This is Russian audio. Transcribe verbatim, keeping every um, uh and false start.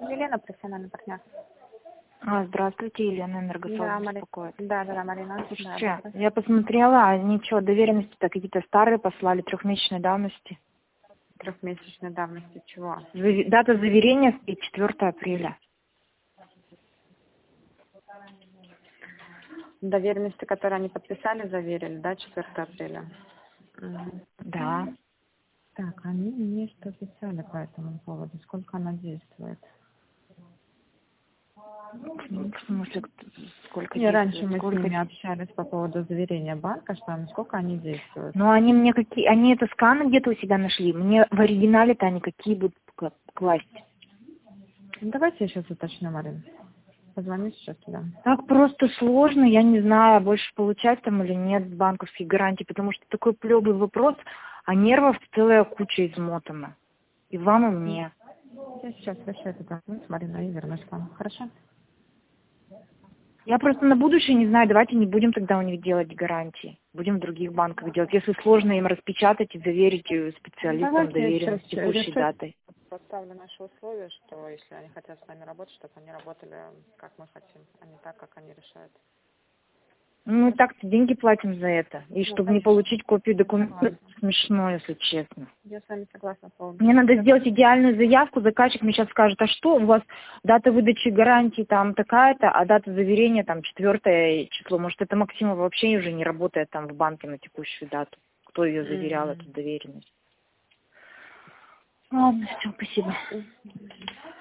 Елена, профессиональный партнер. А, здравствуйте, Елена, Да, Энергосбыт Марина. беспокоит. Да, да, да, Марина. Да, Слушайте, да, я посмотрела, они что, доверенности-то какие-то старые послали, трехмесячной давности. трехмесячной давности чего? Зави- Дата заверения стоит четвёртое апреля. Доверенности, которые они подписали, заверили, да, четвёртого апреля? Мгм. Да. Так, они мне что писали по этому поводу? Сколько она действует? Ну, в смысле, кто- сколько И раньше действует, мы с сколько... ними общались по поводу заверения банка, что насколько они действуют. Ну, они мне какие... Они это сканы где-то у себя нашли. Мне в оригинале-то они какие будут кла- класть. Ну, давайте я сейчас уточню, Марин. Позвоню сейчас туда. Так просто сложно, я не знаю, больше получать там или нет банковских гарантий, потому что такой плевый вопрос, а нервов целая куча измотана. И вам, и мне. Я сейчас решу этот вопрос, Марина, и вернусь к вам. Хорошо? Я просто на будущее не знаю, давайте не будем тогда у них делать гарантии. Будем в других банках делать. Если сложно им распечатать и заверить э, специалистам Давайте я сейчас доверенность с текущей решу. датой. Поставлю наши условия, что если они хотят с нами работать, чтобы они работали, как мы хотим, а не так, как они решают. Ну, и так-то деньги платим за это. И Ну, чтобы не конечно. получить копию документов, смешно, если честно. Я с вами согласна полностью. Мне надо сделать идеальную заявку, заказчик мне сейчас скажет, а что у вас дата выдачи гарантии там такая-то, а дата заверения там четвертое число. Может, это Максимова вообще уже не работает там в банке на текущую дату. Кто ее заверял, Мгм. эту доверенность. Ладно, все, спасибо. Мгм.